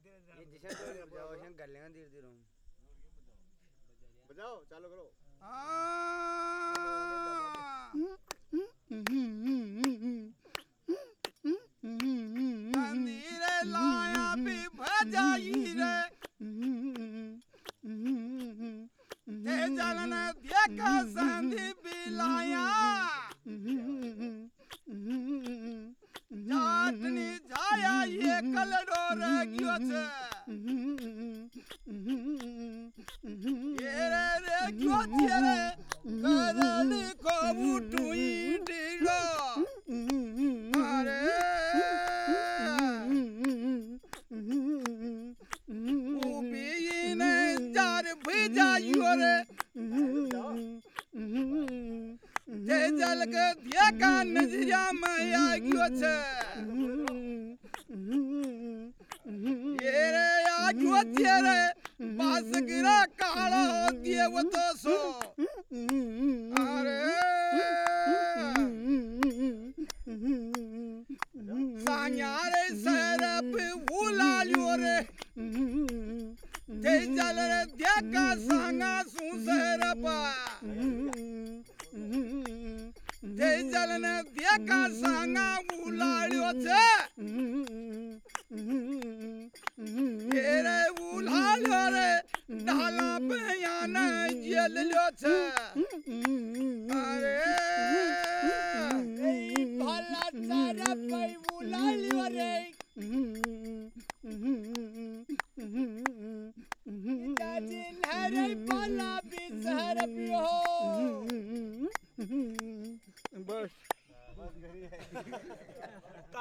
ये जिसे तो जाओ शन गल्लियां धीरे धीरे बजाओ चालू करो नीरे लाया भी भजाई रे ते जलन देखा संधि बिलाया जाटनी जाया ये कलडो रह गयो छे ये रे गयो छे रे करनी को उठुई डीलो अरे उबीने जार भेजायो रे ते जल के देखा नजरिया में आ गयो छे ये रे आ गयो छे रे बास गिरा काला देव तो सो अरे सांयारे सरप उलालियो रे ते जल रे देखा सांगा सु सरपा ते जल ने देखा सांगा उलालियो छे ये रे उलालियो रे ढाला पे याना जेल लियो छे अरे भला सरप उलालियो रे दाजिल हरे भला भी सरपियो बस